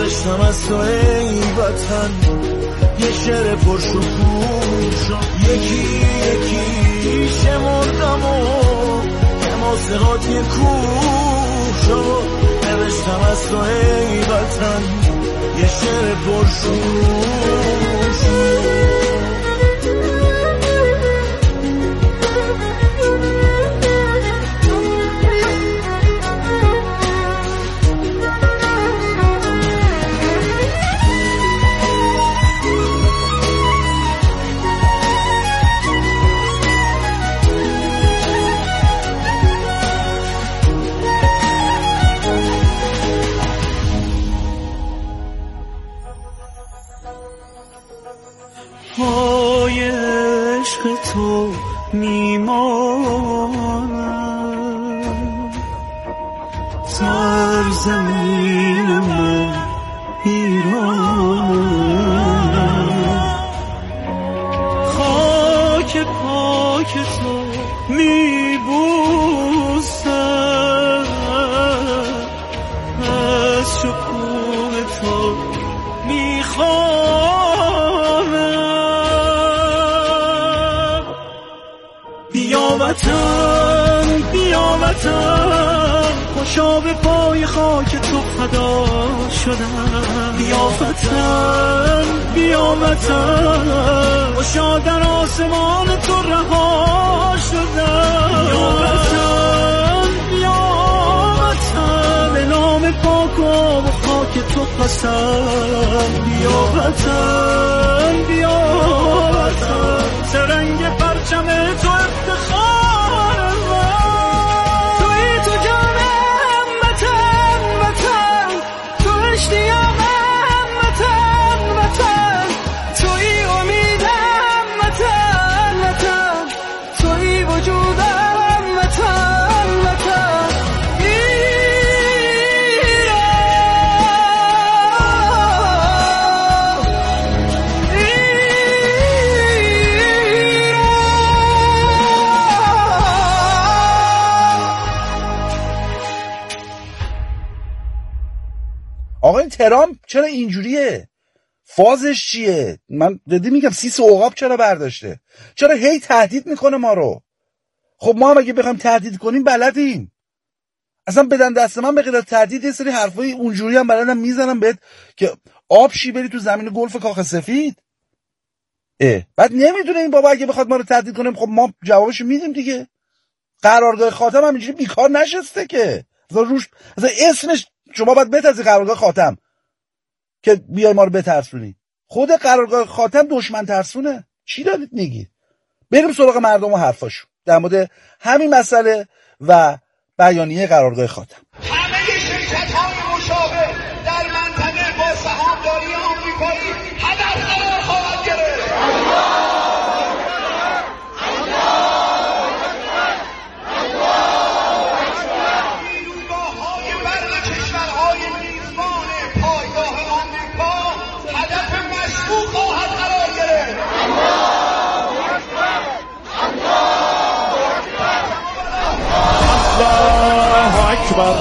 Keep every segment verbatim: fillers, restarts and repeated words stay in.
نوشتم از تو ای وطن یه شعر پرشکوه شد، یکی یکی شمردم و یه موسیقات یه کوه شد. نوشتم از تو ای وطن یه شعر پرشکوه شد. پای عشق تو میمانم، سرزمین من ایرانم، خاک پاک تو میبوسم، از شکوه تو میخوام. بیا وطن بیا وطن خوشا به پای خاک تو فدا شدم. بیا وطن بیا وطن خوشا در آسمان تو رها شدم. بیا وطن بیا وطن به نام پاک و خاک تو قسم. بیا وطن بیا وطن سرنگ پرچم تو افتخار من. توی تو جانم وطن وطن، تو اشتیاقم وطن وطن، توی امیدم وطن وطن، توی وجودم وطن وطن. آقا این ترامپ چرا اینجوریه؟ فازش چیه؟ من دیدی میگم سیس عقاب چرا برداشته؟ چرا هی تهدید میکنه ما رو؟ خب ما هم اگه بخوایم تهدید کنیم بلدیم. اصلا بدن دست من به غیر از تهدید یه سری حرفای اونجوری هم بلدم میزنم بهت که آب شی بری تو زمین گلف کاخ سفید. اه بعد نمیدونه این بابا اگه بخواد ما رو تهدید کنه خب ما جوابشو میدیم دیگه. قرارگاه خاتم هم اینجوری بیکار نشسته که اصلا روش اصلا اسمش شما باید بترسی قرارگاه خاتم که بیای ما رو بترسونی. خود قرارگاه خاتم دشمن ترسونه. چی دارید میگید؟ بریم سراغ مردم و حرفاشو در مورد همین مسئله و بیانیه قرارگاه خاتم. همه شرکت‌های مشابه در منطقه با سهامداری آمریکایی هدف قرار خواهد گرفت. نیروگاه‌های برق کشورهای میزبان پایگاه آمریکا هدف مشروع خواهد قرار گرفت. الله اکبر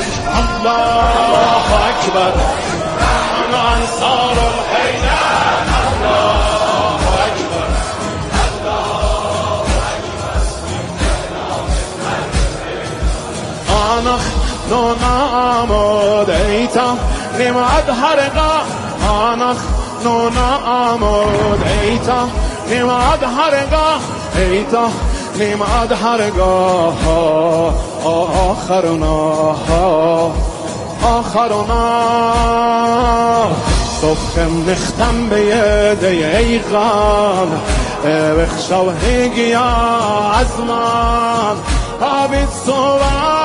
الله اکبر انا انصار الحیدر. الله اکبر الله اکبر انا نونامود ایتا نماد حرقا. انا نونامود ایتا نماد حرقا ایتا نماد حرقا آخرنا آخرنا صفخم نختم به یده ایقان بخشو هگیا از من آبید صبح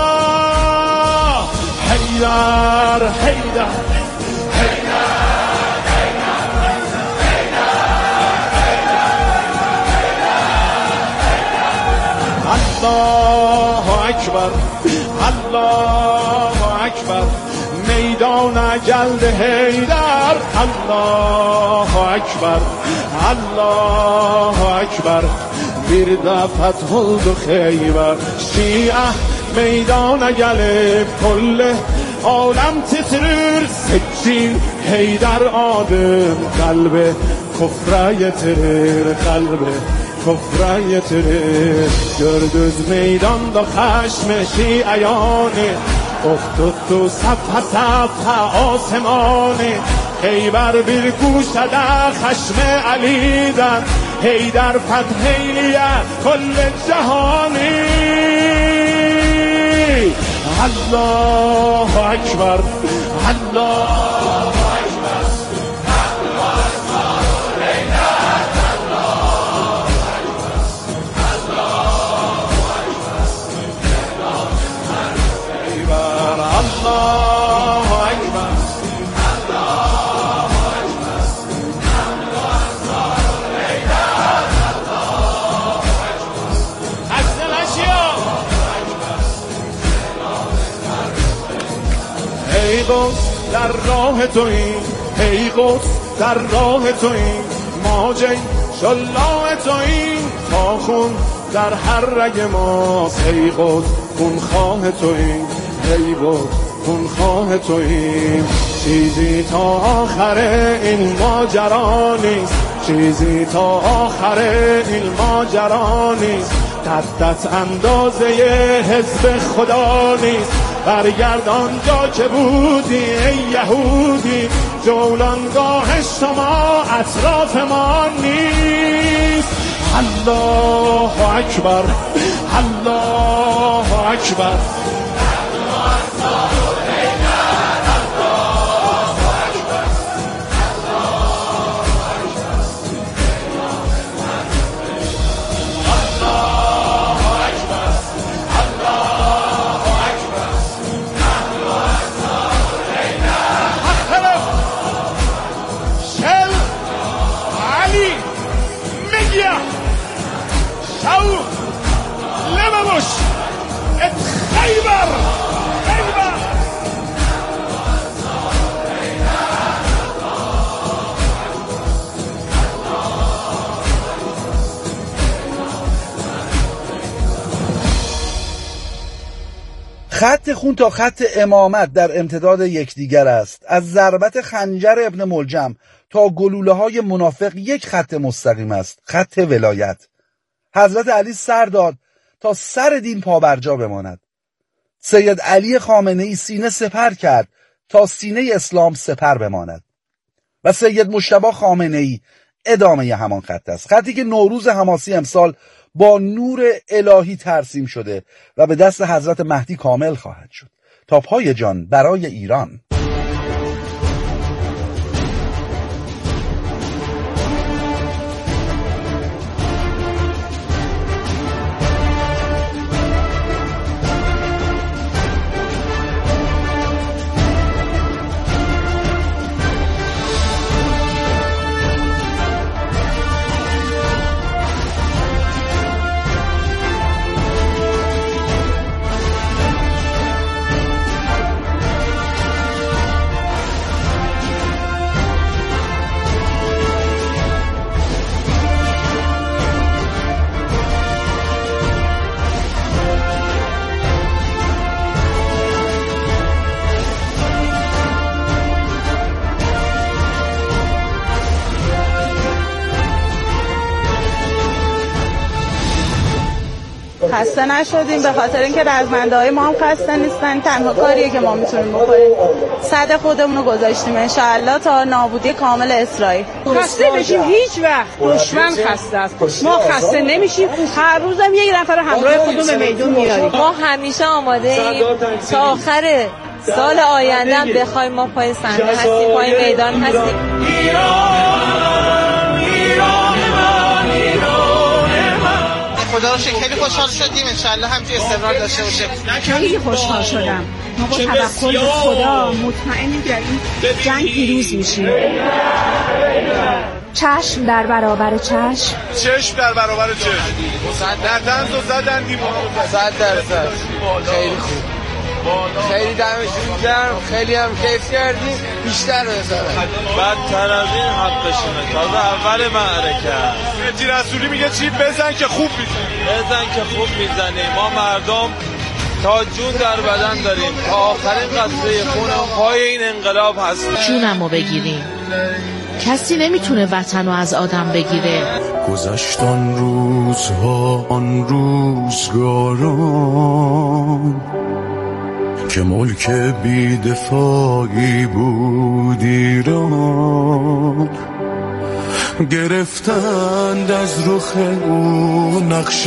حیدر حیدر الله اکبر الله اکبر میدان جلد حیدر. الله اکبر الله اکبر برد فتح الدو خیبر شیعه میدان جلب کل عالم تترر سجین هیدر آدم قلب kofraya terer kalbe kofraya terer gördüz meydanda خشم شیعیانه افتاد تو صفحه صفحه آسمانه خیبر bir گوشه در خشم علی در هیدر فتحیلیه کل جهانی الله اکبر الله ای قدس در راه توییم ای قدس در راه توییم ما جی شلاه توییم تا خون در هر رگ ماست ای قدس خون خواه توییم ای قدس خون خواه توییم چیزی تا آخر این ماجرا نیست چیزی تا آخر این ماجرا نیست قدت اندازه حزب خدا نیست برگرد آنجا که بودی ای یهودی جولانگاه شما اطراف ما نیست الله اکبر الله اکبر خط خون تا خط امامت در امتداد یکدیگر است. از ضربت خنجر ابن ملجم تا گلوله های منافق یک خط مستقیم است، خط ولایت. حضرت علی سر داد تا سر دین پابرجا بماند. سید علی خامنه‌ای سینه سپر کرد تا سینه اسلام سپر بماند. و سید مجتبی خامنه‌ای ادامه همان خط است، خطی که نوروز حماسی امسال با نور الهی ترسیم شده و به دست حضرت مهدی کامل خواهد شد. تا پای جان برای ایران. خسته نشدیم به خاطر اینکه رزمنده های ما هم خسته نیستن. تنها کاریه که ما میتونیم بکنیم صد خودمون رو گذاشتیم انشاءالله تا نابودی کامل اسرائیل. خسته بشیم هیچ وقت دشمن خسته است، ما خسته نمیشیم. هر روزم یک نفر همراه خودمون به میدون میاریم. ما همیشه آماده ایم تا آخر سال آینده هم بخوایم ما پای صحنه هستیم، پای میدان هستیم. خدا رو شکر خیلی خوشحال شدیم، انشالله همچنین استمرار داشته باشه. خیلی خوشحال شدم. ما با توکل به خدا مطمئنیم در این جنگ پیروز میشیم. چشم در برابر چشم، چشم در برابر چشم. در دنز و زدن دیوار صد درصد. خیلی خوب، خیلی دمشون گرم، خیلی هم کیف کردیم. بیشتر بزنن بدتر از این حقشونه. تازه اول معرکه مهدی رسولی میگه چی؟ بزن که خوب میزنی، بزن که خوب میزنی. ما مردم تا جون در بدن داریم، تا آخرین قطره خون پای این انقلاب هستیم. جونمو بگیریم. کسی نمیتونه وطنو از آدم بگیره. گذشت آن روزها، آن روزگاران که ملک بی‌دفاعی بود ایران. گرفتند از رخ او نقش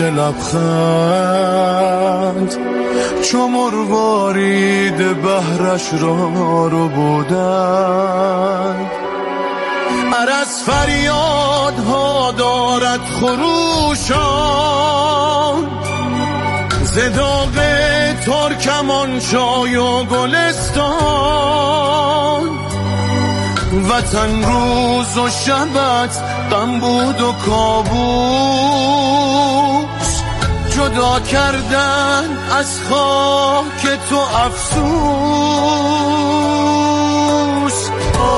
لبخند، چو مروارید بحرش را رو بودند. عرض فریادها دارد خروشان، ز داغ ترکمانشای و گلستان. وطن روز و شبت غم بود و کابوس، جدا کردن از خاک تو افسوس.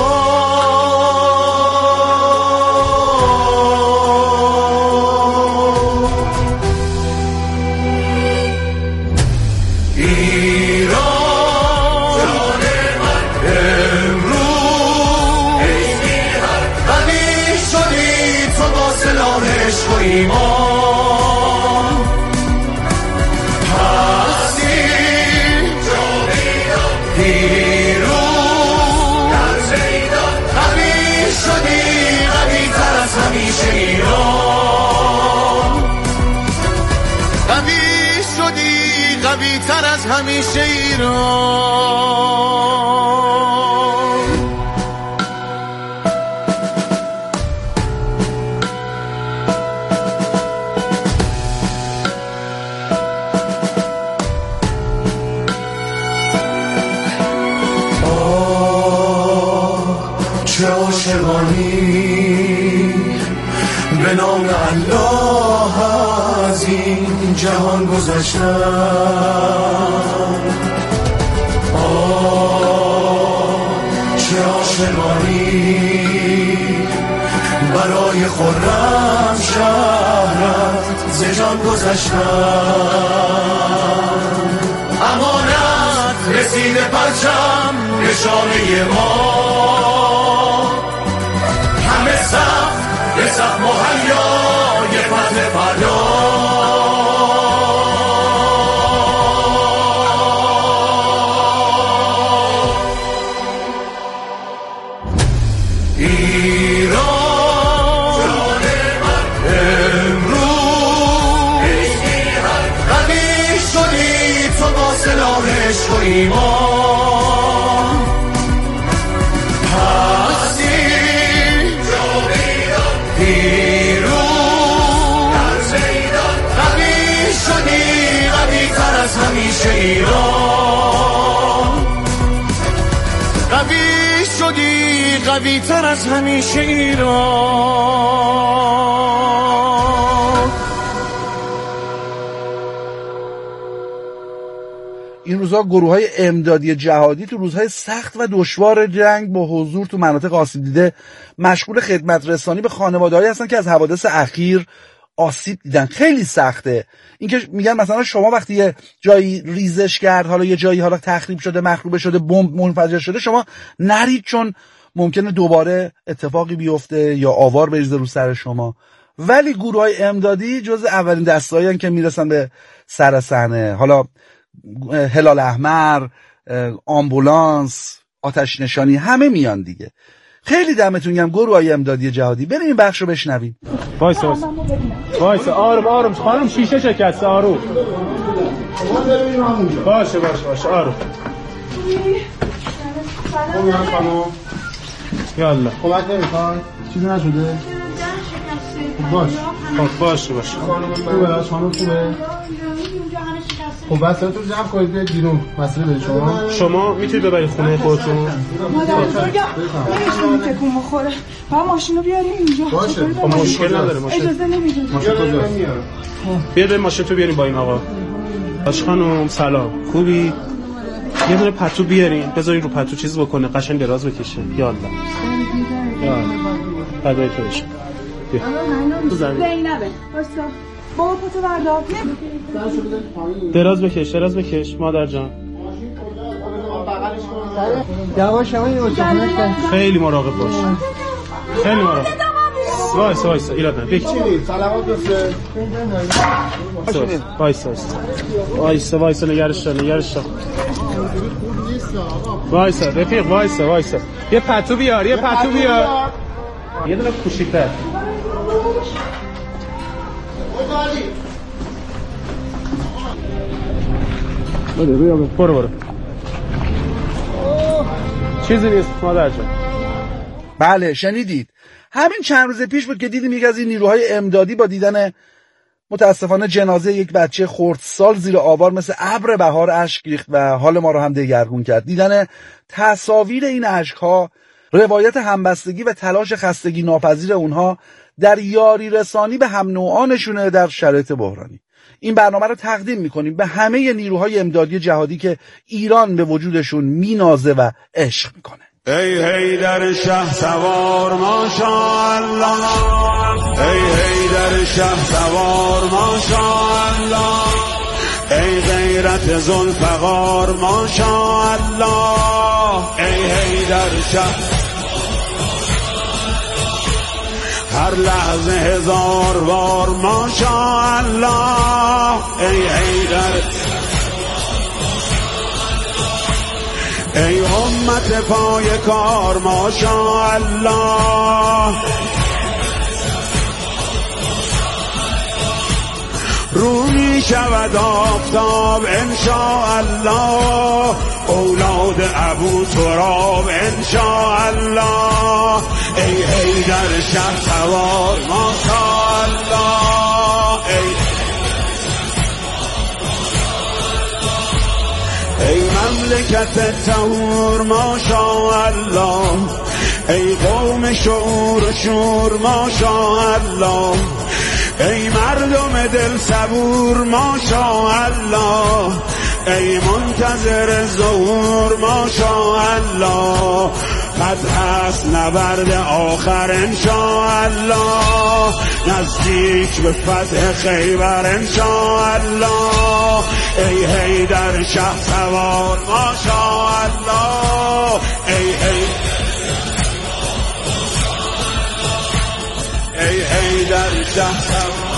ایمان هستی پیروز در زیدان، قوی شدی قوی تر از همیشه ایران. قوی شدی قوی تر از همیشه ایران. چه عاشقانی به نام الله از این جهان گذشتن. آه چه عاشقانی برای خرم شهرت ز جان گذشتن. امانت رسیده پرچم نشانه ما، همه سخت به سخت مهیای فتح فردا. ایران امروز قوی شدی تو با سلاح عشق و ایمان. هستی پیروز در زیدان، قوی شدی قوی تر از همیشه ایران. قوی شدی قوی تر از همیشه ایران. این روزها گروه های امدادی جهادی تو روزهای سخت و دشوار جنگ با حضور تو مناطق آسیب دیده مشغول خدمت رسانی به خانواده‌هایی هستن که از حوادث اخیر آسیب دیدن. خیلی سخته. اینکه میگن مثلا شما وقتی یه جایی ریزش کرد، حالا یه جایی حالا تخریب شده، مخروبه شده، بمب منفجر شده، شما نرید چون ممکنه دوباره اتفاقی بیفته یا آوار بریزه رو سر شما. ولی گروه‌های امدادی جز اولین دسته‌هایی که میرسن به سر صحنه. حالا هلال احمر، آمبولانس، آتش نشانی، همه میان دیگه. خیلی دمتون گرم گروه‌های امدادی جهادی. بریم این بخشو بشنویم. وایس وایس وایس آروم آروم خانم، شیشه شکسته. آروم باشه باشه باشه آروم. خانم یالا کمک نمیخوای؟ چیزی نشده؟ باش خب باشه باشه. خوبه خانم خوبه؟ خب بس تو جمع کنید بیاید بیرون. مسئله داری شما؟ شما میتونید ببرید خونه خودتون؟ مادر بزرگم نمیتونیم تکون بخوره. باید ماشین رو بیاریم اینجا. باشه خب مشکل نداره. ماشین اجازه نمیدونیم. ماشین کجا؟ بیاید ماشین تو بیاریم با این آقا. باش خانم سلام، خوبی؟ یه دونه پتو بیارین بذارین رو پتو چیز بکنه قشنگ دراز بکشه. یالا یالا فدای تو بشه. بیا زینبه واسه بابا پاتو بردار. دراز بکش دراز بکش مادر جان. یواش یواش این اتاقش خیلی مراقب باش. خیلی مراقب. وایس وایس ایراد نداره. بچینید سلامات بفرست. وایس وایس. وایس وایس نگرش دار نگرش دار. وایس رفیق وایس وایس. یه پتو بیار یه پتو بیار. یه دونه کوچیک‌تر. برو برو. چیزی نیست مادر جان. بله شنیدید. همین چند روز پیش بود که دیدیم یک از این نیروهای امدادی با دیدن متاسفانه جنازه یک بچه خردسال زیر آوار مثل ابر بهار اشک ریخت و حال ما رو هم دگرگون کرد. دیدن تصاویر این اشک‌ها، روایت همبستگی و تلاش خستگی ناپذیر اونها در یاری رسانی به هم نوعانشونه در شرایط بحرانی. این برنامه رو تقدیم میکنیم به همه نیروهای امدادی جهادی که ایران به وجودشون مینازه و عشق میکنه. ای حیدر شه سوار ماشاءالله، ای حیدر شه سوار ماشاءالله، ای غیرت ذوالفقار ماشاءالله، ای حیدر شه هر لحظه هزار بار ماشاءالله، ای حیدر ای امت پای کار ماشاءالله، رو می شود آفتاب انشاءالله، اولاد ابو تراب انشاءالله، ای حیدر شه سوار ماشاءالله، ای ای مملکت طهور ماشاءالله، ای قوم شعور و شور ماشاءالله، ای مردم دل صبور ماشاءالله، ای منتظر ظهور ماشاءالله، فتح است نبرد آخر انشاءالله، نزدیک به فتح خیبر انشاءالله، ای حیدر شه سوار ماشاءالله، ای حیدر ای حیدر شه سوار،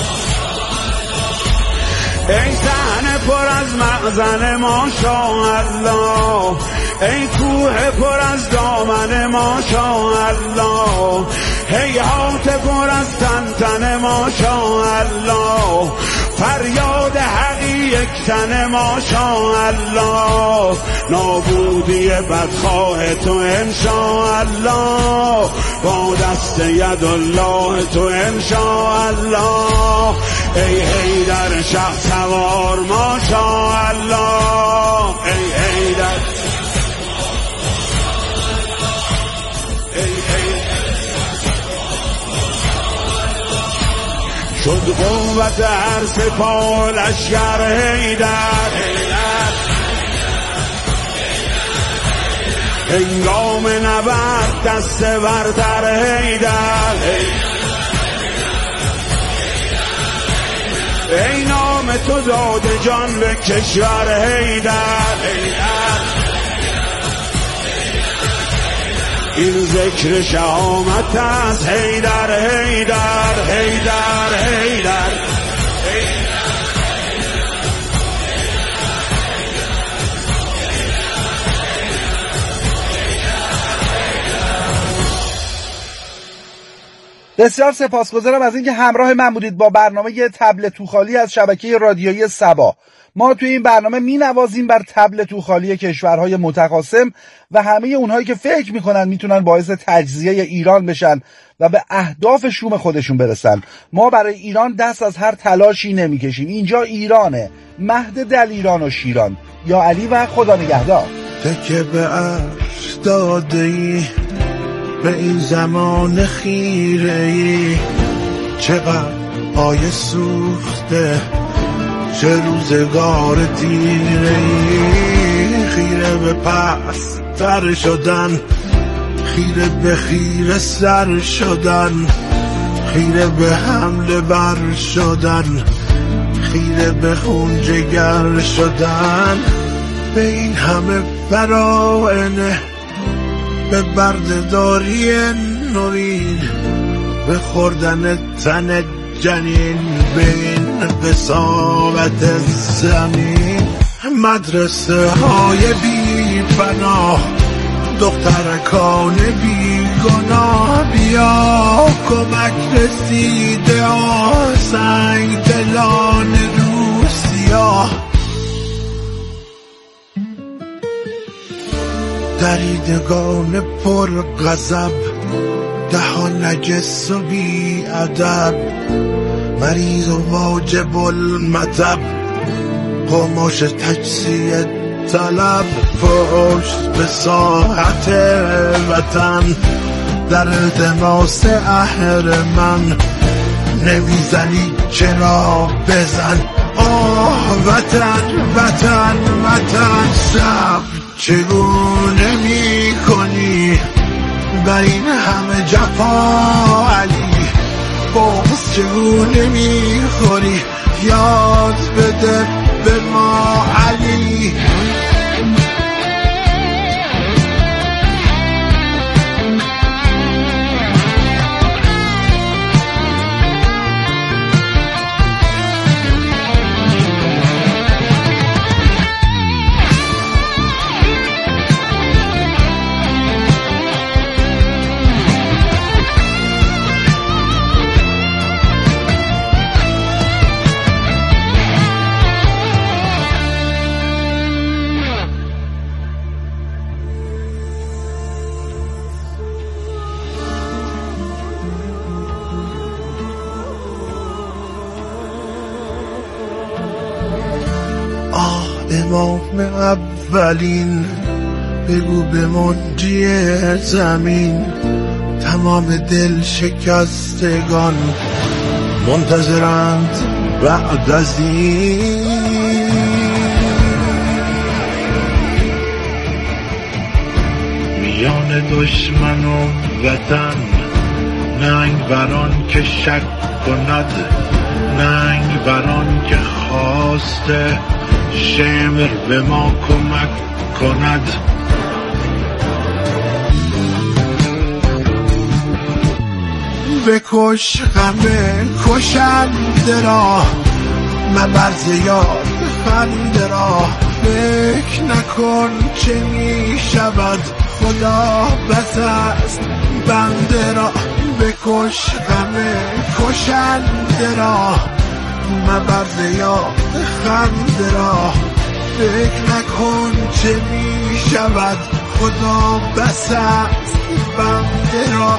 ای صحنه پر از مخزن ماشاءالله، ای کوه پر از دامن ماشاءالله، هیهات پر از تن ماشاءالله، فریاد حقی یک تن ماشاءالله، نابودی بدخواه تو انشاءالله، با دست ید الله تو انشاءالله، ای حیدر شه سوار ماشاءالله، ای حیدر شد قوت هر سپاه لشکر حیدر، هنگام نبرد دست بردر حیدر، ای نام تو داده جان به کشور حیدر، این ذکر شهامت از حیدر حیدر حیدر حیدر. بسیار سپاسگزارم از اینکه همراه من بودید با برنامه طبل توخالی از شبکه رادیویی سبا. ما توی این برنامه می نوازیم بر طبل توخالی کشورهای متقاسم و همه اونهایی که فکر میکنن میتونن باعث تجزیه ایران بشن و به اهداف شوم خودشون برسن. ما برای ایران دست از هر تلاشی نمیکشیم. اینجا ایرانه، مهد دل ایران و شیران. یا علی و خدا نگهدار. تکه به عرش داده ای به این زمان خیره ای، چقدر پای سوخته چه روزگار دیره ای، خیره به پس تر شدن، خیره به خیره سر شدن، خیره به حمله بر شدن، خیره به خون جگر شدن، به این همه براینه، به بردهداری نوین، به خوردن تن جنین، به این قساوت زمین. مدرسه های بی پناه، دخترکان بی گناه، بیا کمک رسیده آه، سنگ دلان روسیاه. دریدگان پر غضب، دهان نجس و بی ادب، مریض و واجب المطب، قماش تجزیه طلب، پشت به ساحت وطن، در التماس اهرمن، نمیزنی چرا بزن، آه وطن وطن وطن. صبر چگونه می کنی بر این همه جفا علی، بغض چگونه می خوری یاد بده به ما علی. امام اولین، بگو به منجی زمین، تمام دل شکستگان منتظرند بعد از این. میان دشمن و وطن، ننگ بران که شک کند، ننگ بران که خواسته شمر به ما کمک کند. بکش غم کشنده را، مبر زیاد خنده را، فکر نکن چه می شود خدا بس است بنده را. بکش غم کشنده را، مبر زیاد خنده را، فکر نکن چه می شود خدا بس است بنده را.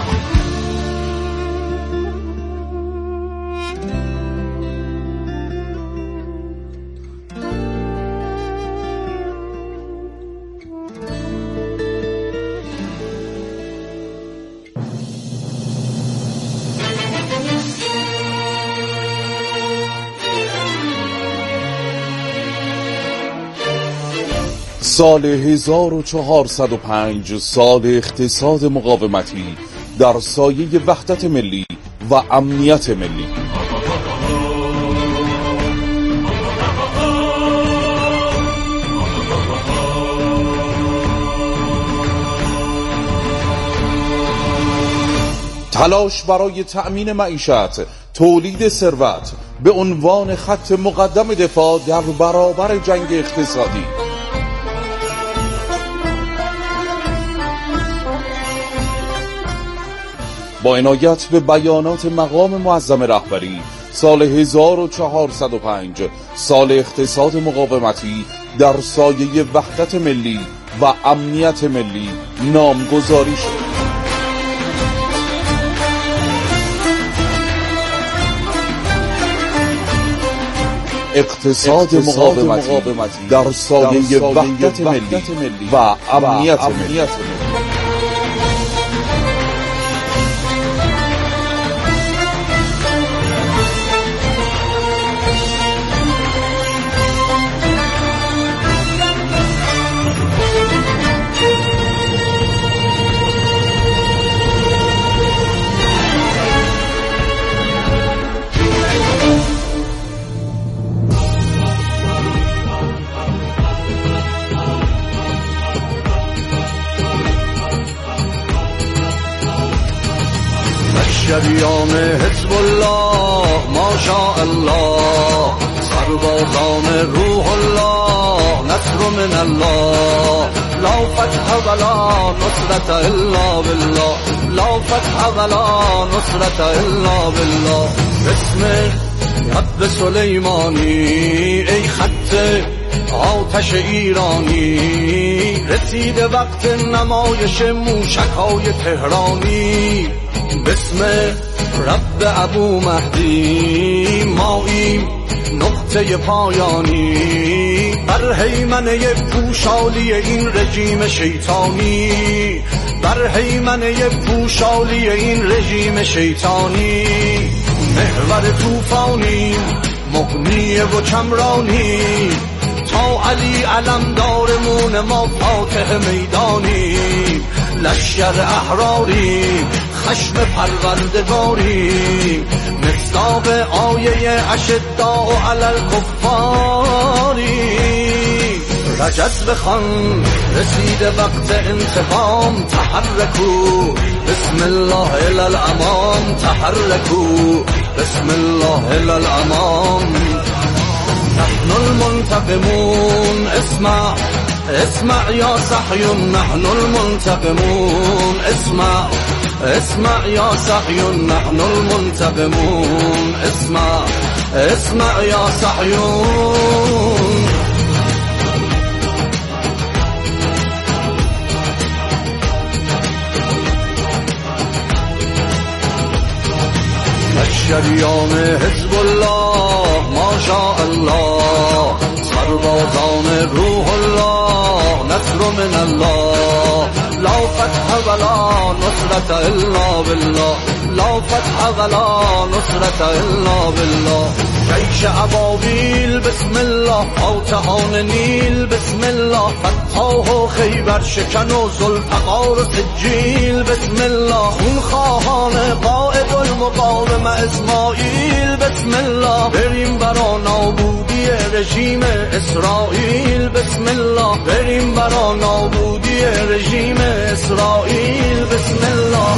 سال هزار و چهارصد و پنج، سال اقتصاد مقاومتی در سایه وحدت ملی و امنیت ملی. تلاش برای تأمین معیشت، تولید ثروت به عنوان خط مقدم دفاع در برابر جنگ اقتصادی. با عنایت به بیانات مقام معظم رهبری، سال هزار و چهارصد و پنج سال اقتصاد مقاومتی در سایه وحدت ملی و امنیت ملی نامگذاری شد. اقتصاد مقاومتی در سایه وحدت ملی و امنیت ملی. لشکریان حزب الله ماشاءالله، سربازان روح الله نصر من الله، لا فتح ولا نصرت الا بالله، لا فتح ولا نصرت الا بالله. بسم رب سلیمانی ای خط آتش ایرانی، رسید وقت نمایش موشک‌های تهرانی. بسم رب ابو مهدی ماییم نقطه پایانی، بر هیمنه پوشالی این رژیم شیطانی، بر هیمنه پوشالی این رژیم شیطانی. محور طوفانی مغنی و کمرانی، تا علی علمدارمون ما فاتح میدانی. لشکر احراری خشم پروردگاری، مصداق آیه اشداء علی الکفاری. رجز بخوان رسید وقت انتقام، تحرکو بسم الله الی الامام، تحرکو بسم الله الی الامام. نحن المنتقمون اسمع اسمع یا صحیون، نحن المنتقمون اسمع اسمع یا صحیون، نحن المنتقمون اسمع اسمع یا صحیون. لشکریان حزب الله ماشاءالله، سربازان روح الله نصر من الله، لا فتح ولا نصرت الا بالله، لا فتح ولا نصرت الا بالله. جیش ابابیل بسم الله، فاتحان نیل بسم الله، فتح و خیبر شکن و ذوالفقار و سجیل بسم الله، خونخواهان قائد المقاومه اسماعیل بسم الله. بریم برا نابودی رژیم اسرائیل بسم الله، بریم برا نابودی رژیم اسرائیل بسم الله.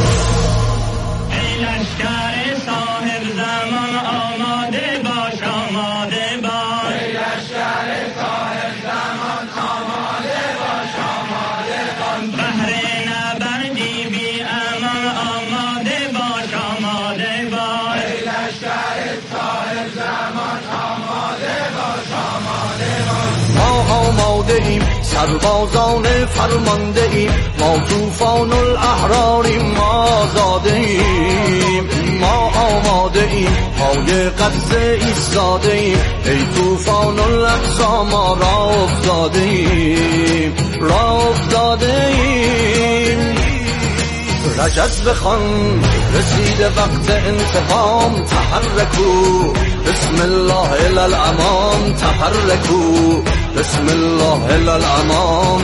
ای لشکر صاحب زمان آماده باش، آماده باش. ای لشکر صاحب زمان آماده باش، آماده باش. بهر نبردی بی امان آماده باش، آماده باش. ای لشکر صاحب زمان آماده باش، آماده باش. ما آماده ایم سربازان فرمانده ایم، ما طوفان الاحراریم، ما آزاده ایم، ما آماده ایم پای غزه ایستاده ایم، ای طوفان الاقصی ما را افتاده ایم، را افتاده ایم. رجز بخوان رسید وقت انتقام، تحرکو بسم الله الی الامام، تحرکو بسم الله الی الامام.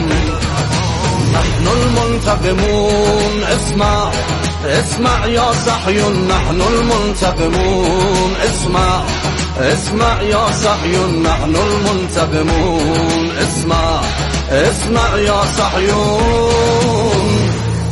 نحن المنتقمون اسمع اسمع یا صحیون، نحن المنتقمون اسمع اسمع یا صحیون، نحن المنتقمون اسمع اسمع یا صحیون.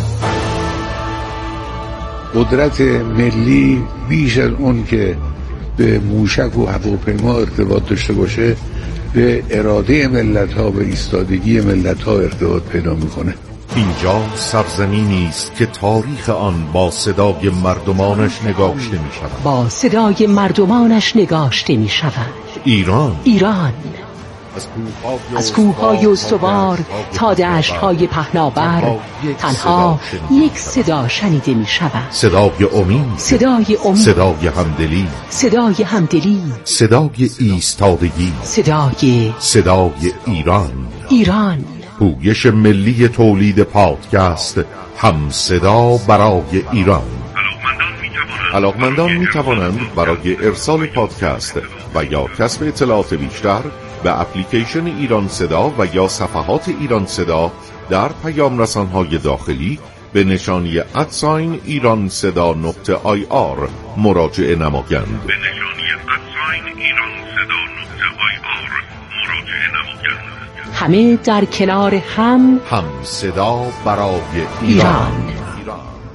قدرت ملی بیش از اون که به موشک و هواپیما ارتباط داشته باشه، به اراده ملت ها و ایستادگی ملت ها ارتباط پیدا میکنه. اینجا سرزمینی است که تاریخ آن با صدای مردمانش نگاشته می شود. با صدای مردمانش نگاشته می شود. ایران ایران از کوههای استوار تا دشت‌های پهناور، تنها یک صدا شنیده می شود. صدای امید، صدای امید، صدای همدلی، صدای همدلی، صدای ایستادگی، صدای صدای ایران. ایران پویش ملی تولید پادکست هم صدا برای ایران. علاقمندان می توانند برای ارسال پادکست و یا کسب اطلاعات بیشتر به اپلیکیشن ایران صدا و یا صفحات ایران صدا در پیام رسانهای داخلی به نشانی ادساین ایران صدا نقطه آی آر مراجعه نمایند. به نشانی ادساین ایران صدا نقطه آی آر مراجعه نمایند. همه در کنار هم، هم صدا برای ایران, ایران.